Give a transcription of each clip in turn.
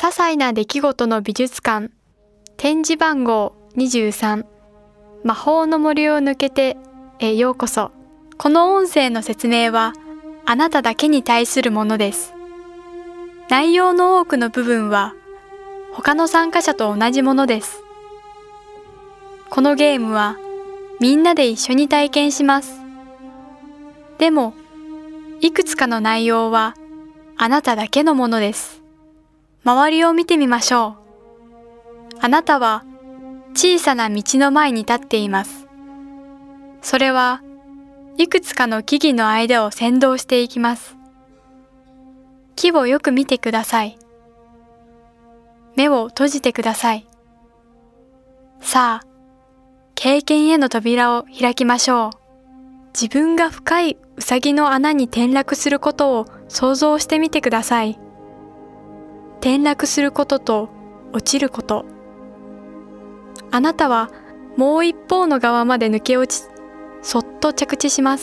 些細な出来事の美術館、展示番号23、魔法の森を抜けてへようこそ。この音声の説明はあなただけに対するものです。内容の多くの部分は他の参加者と同じものです。このゲームはみんなで一緒に体験します。でも、いくつかの内容はあなただけのものです。周りを見てみましょう。あなたは小さな道の前に立っています。それはいくつかの木々の間を先導していきます。木をよく見てください。目を閉じてください。さあ、経験への扉を開きましょう。自分が深いウサギの穴に転落することを想像してみてください。転落することと落ちること。あなたはもう一方の側まで抜け落ち、そっと着地します。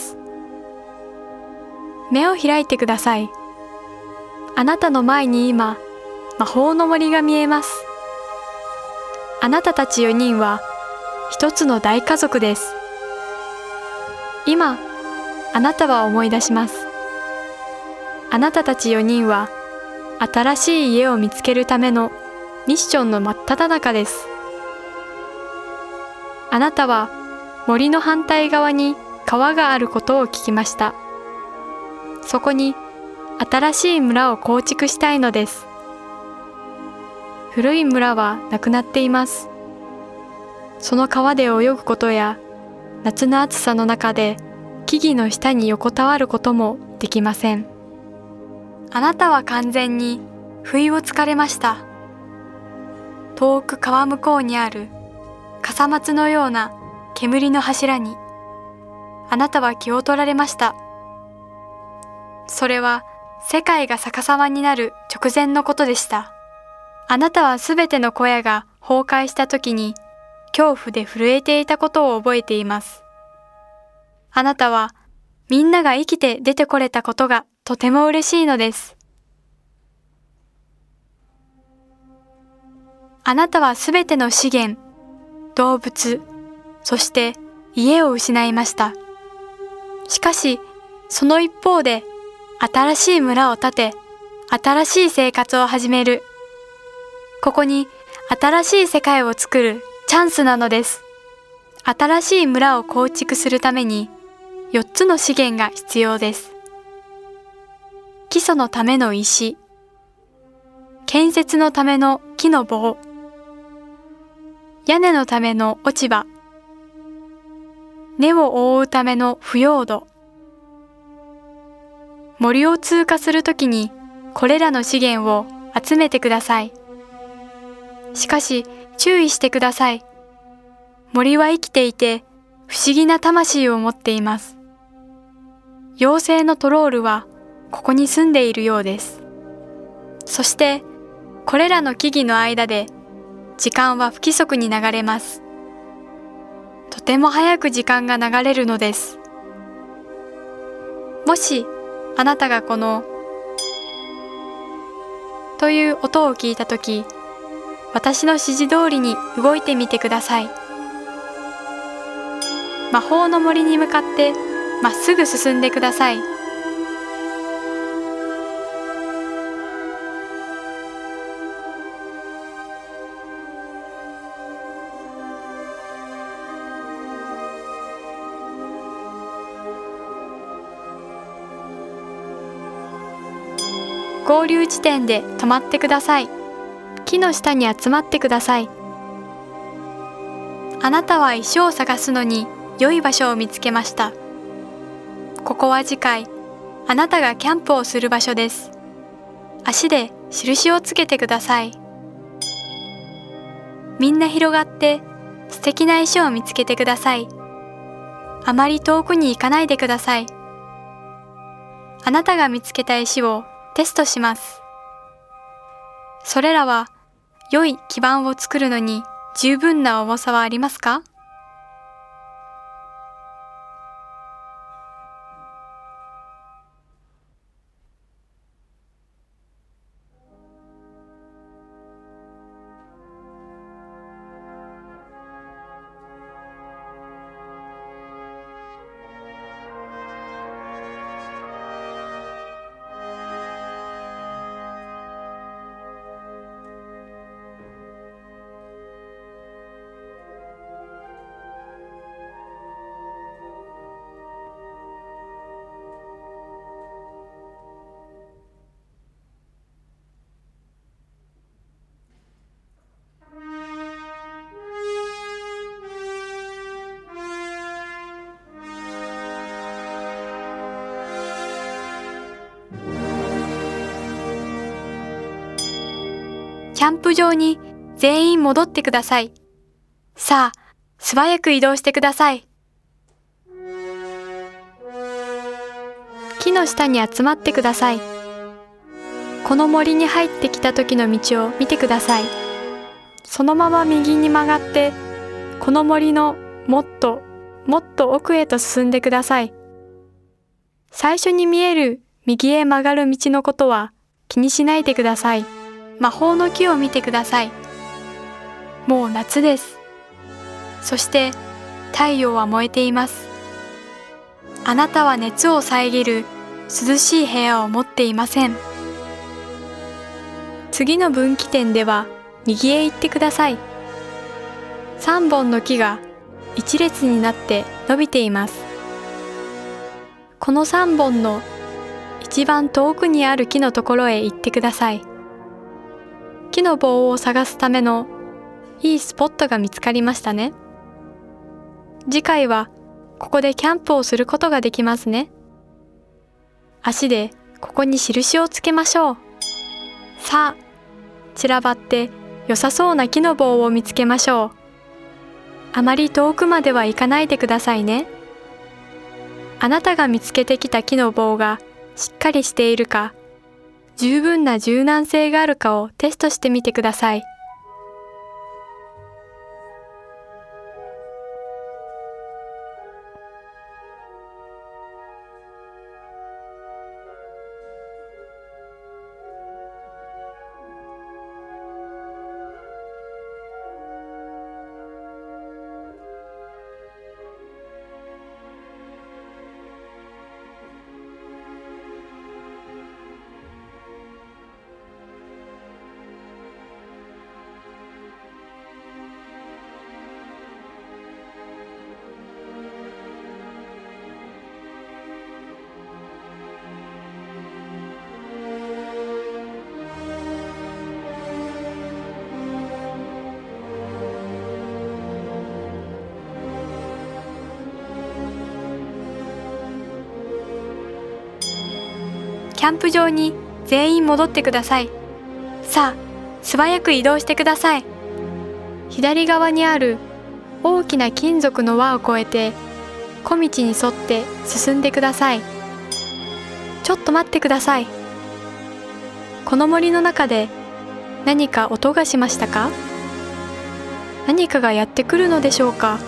目を開いてください。あなたの前に今、魔法の森が見えます。あなたたち4人は一つの大家族です。今、あなたは思い出します。あなたたち4人は新しい家を見つけるためのミッションの真っ只中です。あなたは森の反対側に川があることを聞きました。そこに新しい村を構築したいのです。古い村はなくなっています。その川で泳ぐことや夏の暑さの中で木々の下に横たわることもできません。あなたは完全に不意をつかれました。遠く川向こうにある笠松のような煙の柱にあなたは気を取られました。それは世界が逆さまになる直前のことでした。あなたはすべての小屋が崩壊した時に恐怖で震えていたことを覚えています。あなたはみんなが生きて出てこれたことがとても嬉しいのです。あなたはすべての資源、動物、そして家を失いました。しかし、その一方で新しい村を建て、新しい生活を始める。ここに新しい世界を作るチャンスなのです。新しい村を構築するために4つの資源が必要です。基礎のための石、建設のための木の棒、屋根のための落ち葉、根を覆うための腐葉土。森を通過するときにこれらの資源を集めてください。しかし注意してください。森は生きていて不思議な魂を持っています。妖精のトロールはここに住んでいるようです。そしてこれらの木々の間で時間は不規則に流れます。とても早く時間が流れるのです。もしあなたがこのという音を聞いたとき、私の指示通りに動いてみてください。魔法の森に向かってまっすぐ進んでください。合流地点で止まってください。木の下に集まってください。あなたは石を探すのに良い場所を見つけました。ここは次回、あなたがキャンプをする場所です。足で印をつけてください。みんな広がって素敵な石を見つけてください。あまり遠くに行かないでください。あなたが見つけた石をテストします。それらは良い基盤を作るのに十分な重さはありますか？ キャンプ場に全員戻ってください。さあ、素早く移動してください。木の下に集まってください。この森に入ってきた時の道を見てください。そのまま右に曲がって、この森のもっともっと奥へと進んでください。最初に見える右へ曲がる道のことは気にしないでください。魔法の木を見てください。もう夏です。そして太陽は燃えています。あなたは熱を遮る涼しい部屋を持っていません。次の分岐点では右へ行ってください。3本の木が一列になって伸びています。この3本の一番遠くにある木のところへ行ってください。木の棒を探すためのいいスポットが見つかりましたね。次回はここでキャンプをすることができますね。足でここに印をつけましょう。さあ、散らばって良さそうな木の棒を見つけましょう。あまり遠くまでは行かないでくださいね。あなたが見つけてきた木の棒がしっかりしているか、十分な柔軟性があるかをテストしてみてください。キャンプ場に全員戻ってください。さあ、素早く移動してください。左側にある大きな金属の輪を越えて、小道に沿って進んでください。ちょっと待ってください。この森の中で何か音がしましたか？何かがやってくるのでしょうか？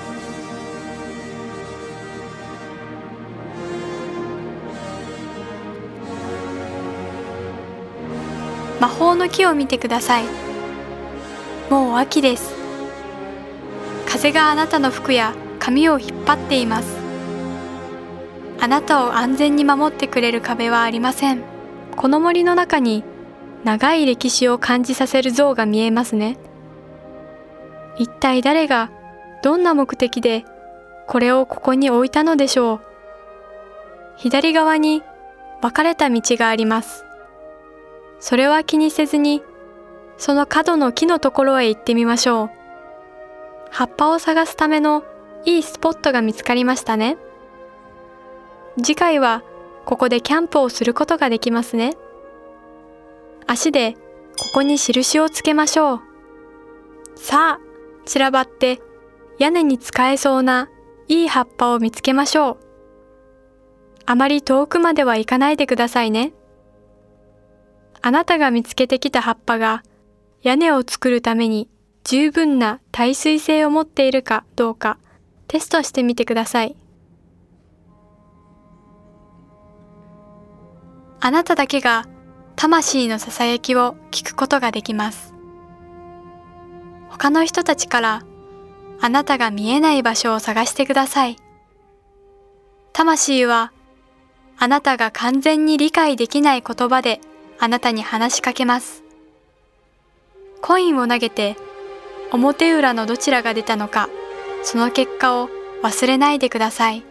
魔法の木を見てください。もう秋です。風があなたの服や髪を引っ張っています。あなたを安全に守ってくれる壁はありません。この森の中に長い歴史を感じさせる像が見えますね。一体誰がどんな目的でこれをここに置いたのでしょう。左側に分かれた道があります。それは気にせずに、その角の木のところへ行ってみましょう。葉っぱを探すためのいいスポットが見つかりましたね。次回はここでキャンプをすることができますね。足でここに印をつけましょう。さあ、散らばって屋根に使えそうないい葉っぱを見つけましょう。あまり遠くまでは行かないでくださいね。あなたが見つけてきた葉っぱが屋根を作るために十分な耐水性を持っているかどうかテストしてみてください。あなただけが魂のささやきを聞くことができます。他の人たちからあなたが見えない場所を探してください。魂はあなたが完全に理解できない言葉であなたに話しかけます。コインを投げて表裏のどちらが出たのか、その結果を忘れないでください。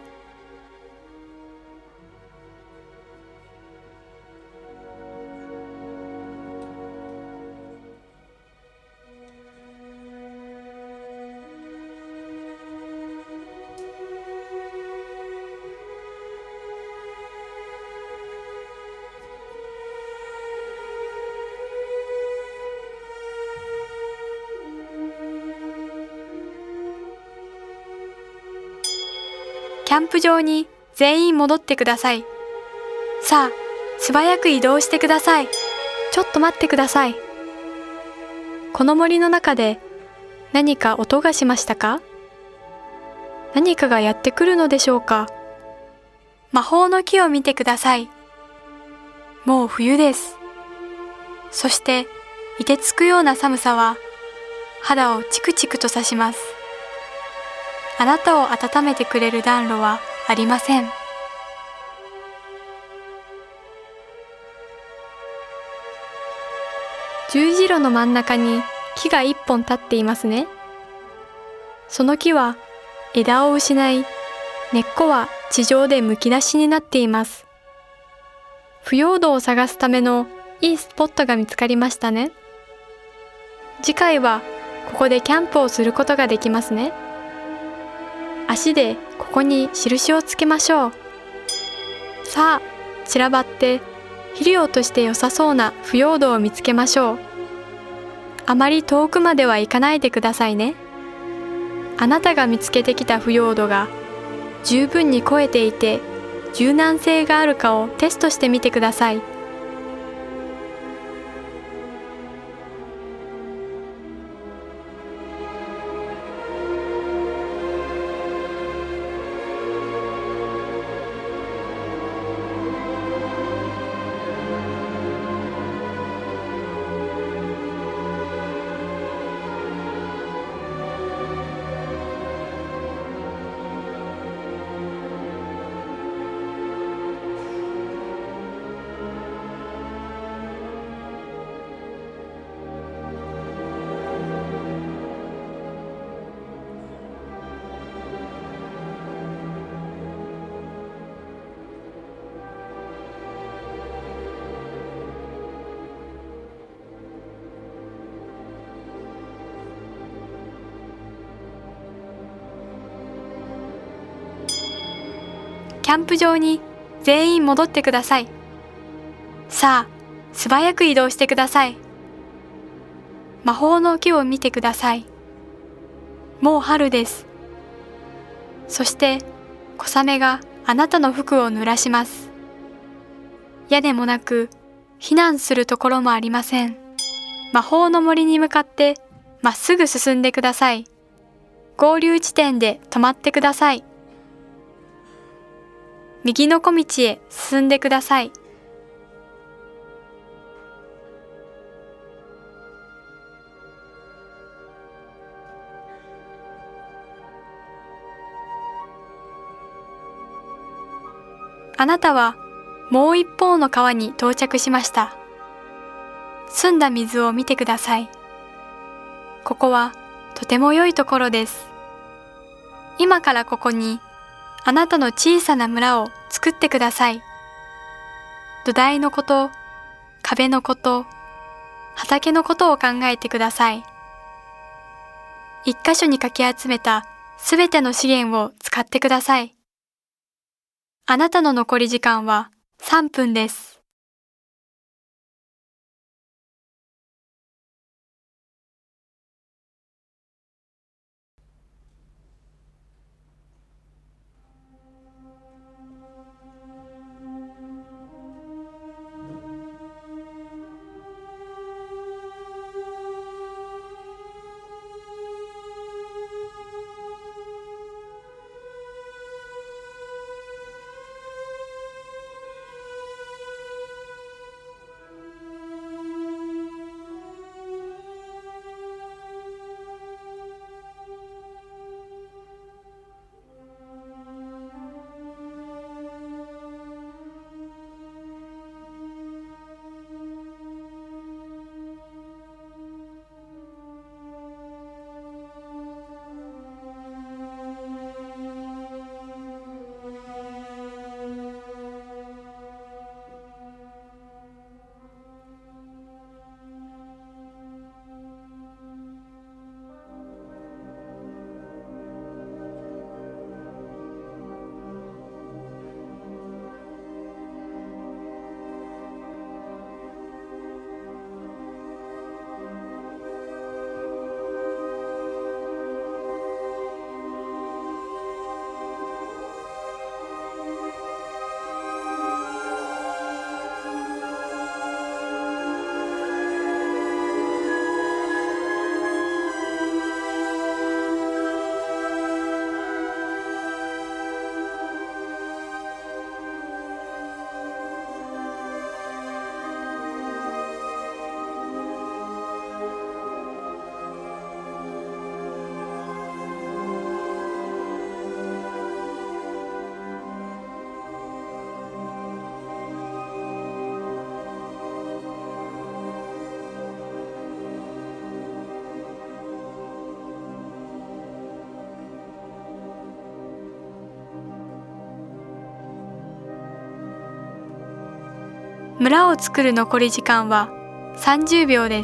キャンプ場に全員戻ってください。さあ、素早く移動してください。ちょっと待ってください。この森の中で何か音がしましたか？何かがやってくるのでしょうか？魔法の木を見てください。もう冬です。そして、凍てつくような寒さは肌をチクチクと刺します。あなたを温めてくれる暖炉はありません。十字路の真ん中に木が一本立っていますね。その木は枝を失い、根っこは地上でむき出しになっています。腐葉土を探すためのいいスポットが見つかりましたね。次回はここでキャンプをすることができますね。足でここに印をつけましょう。さあ、散らばって肥料として良さそうな腐葉土を見つけましょう。あまり遠くまでは行かないでくださいね。あなたが見つけてきた腐葉土が十分に肥えていて柔軟性があるかをテストしてみてください。キャンプ場に全員戻ってください。さあ、素早く移動してください。魔法の木を見てください。もう春です。そして、小雨があなたの服を濡らします。屋根もなく、避難するところもありません。魔法の森に向かってまっすぐ進んでください。合流地点で止まってください。右の小道へ進んでください。あなたはもう一方の川に到着しました。澄んだ水を見てください。ここはとても良いところです。今からここにあなたの小さな村を作ってください。土台のこと、壁のこと、畑のことを考えてください。一箇所にかき集めたすべての資源を使ってください。あなたの残り時間は3分です。 村を作る残り時間は30秒です。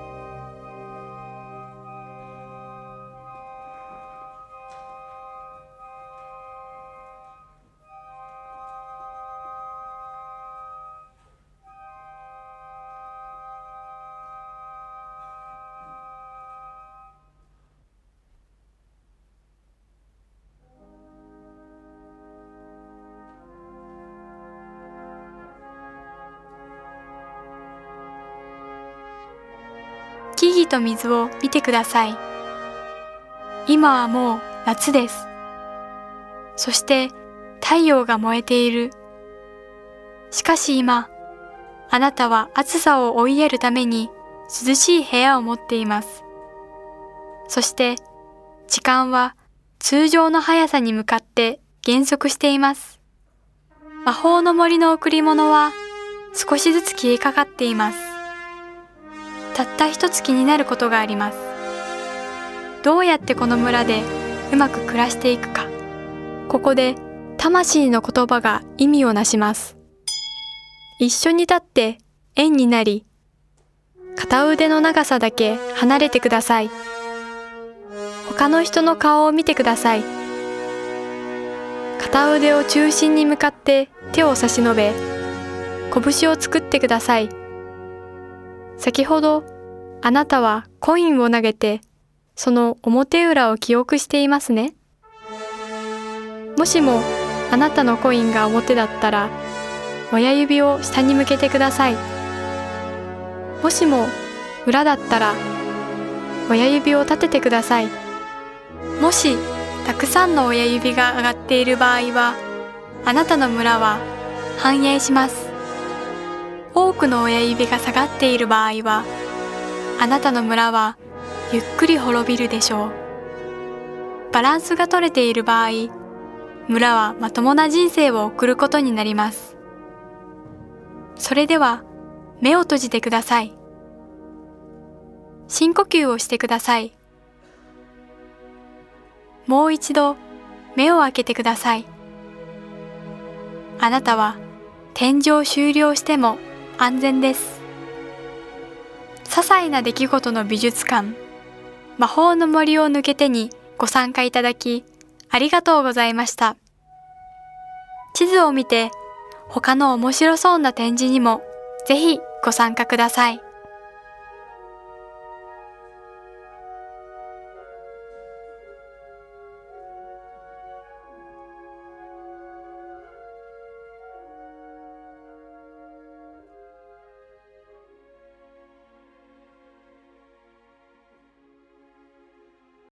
木々と水を見てください。今はもう夏です。そして太陽が燃えている。しかし今、あなたは暑さを追いやるために涼しい部屋を持っています。そして時間は通常の速さに向かって減速しています。魔法の森の贈り物は少しずつ消えかかっています。たった一つ気になることがあります。どうやってこの村でうまく暮らしていくか。ここで魂の言葉が意味をなします。一緒に立って円になり、片腕の長さだけ離れてください。他の人の顔を見てください。片腕を中心に向かって手を差し伸べ、拳を作ってください。先ほどあなたはコインを投げて、その表裏を記憶していますね。もしもあなたのコインが表だったら、親指を下に向けてください。もしも裏だったら、親指を立ててください。もしたくさんの親指が上がっている場合は、あなたの村は繁栄します。多くの親指が下がっている場合は、あなたの村はゆっくり滅びるでしょう。バランスが取れている場合、村はまともな人生を送ることになります。それでは、目を閉じてください。深呼吸をしてください。もう一度、目を開けてください。あなたは、展示を終了しても安全です。些細な出来事の美術館、魔法の森を抜けてにご参加いただき、ありがとうございました。地図を見て、他の面白そうな展示にもぜひご参加ください。